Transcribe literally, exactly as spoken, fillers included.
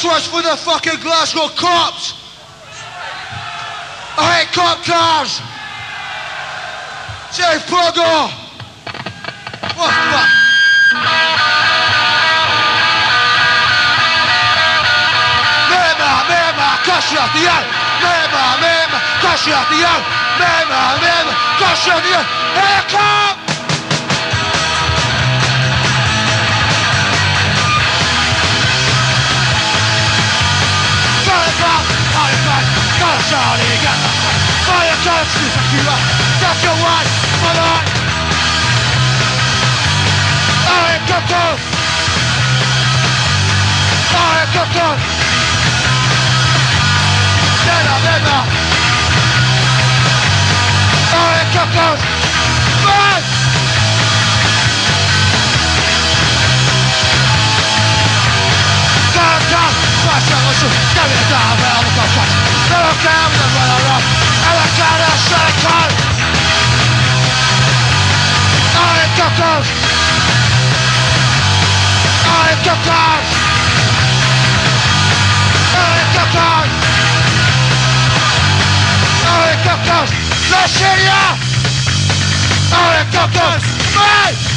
This one's for the fucking Glasgow cops. I hate cop cars. Say Pogo. What the fuck? Mema, mema, kaşratıyor. Mema, mema, kaşratıyor. Mema, mema, kaşratıyor. Hey cop! Charlie, get the fire guns, you fuck you up. That's your one, mother. I am Coco. I am Coco. Nena, nena. I am Coco. Run! Come, come. Flash out, listen. Get me down, man. I'm gonna flash. I don't care when I run around. I don't care when I shut down. I ain't got those. I ain't got those. I ain't got those. I ain't got those. No shit, yeah. I ain't got those. Man!